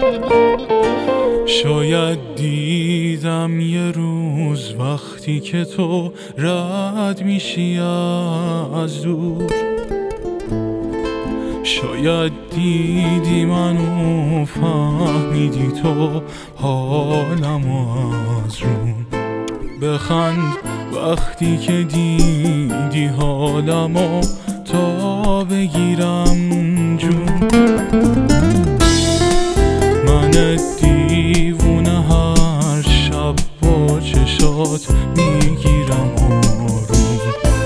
شاید دیدم یه روز وقتی که تو رد میشی از دور، شاید دیدی منو فهمیدی تو حالمو از روم. بخند وقتی که دیدی حالمو تا بگیرم جون. من دیوونه هر شب با چشات میگیرم آروم.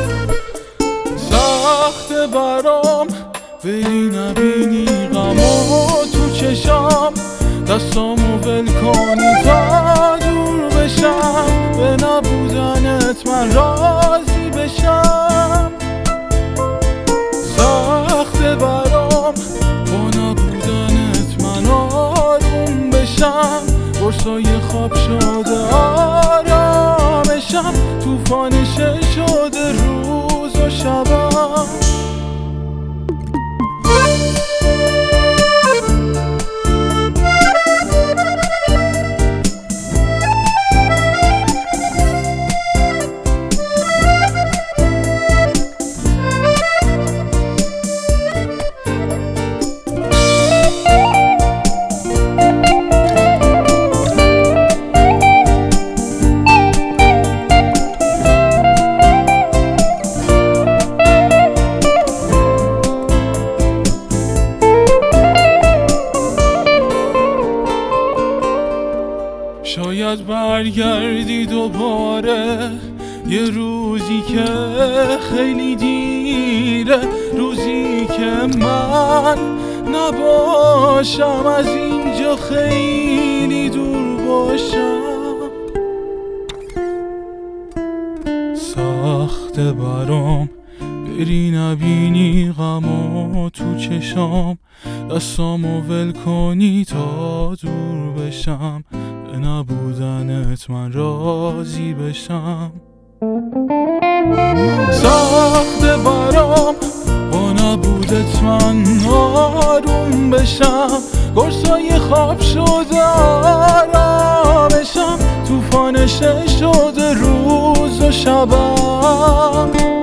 سخته برام بری نبینی غمو تو چشام، دستامو ول کنی تا دور بشم، به نبودنت من راضی بشم. سخته برام با نبودنت من آروم بشم، قرصای خواب شده آرامشم، طوفانشه شده روز و شبم. شاید برگردی دوباره یه روزی که خیلی دیره، روزی که من نباشم، از اینجا خیلی دور باشم. سخته برام بری نبینی غمو تو چشام، دستامو ول کنی تا دور بشم، به نبودنت من راضی بشم. سخته برام با نبودت من آروم بشم، قرصای خواب شده آرامشم، طوفانشه شده روز و شبم.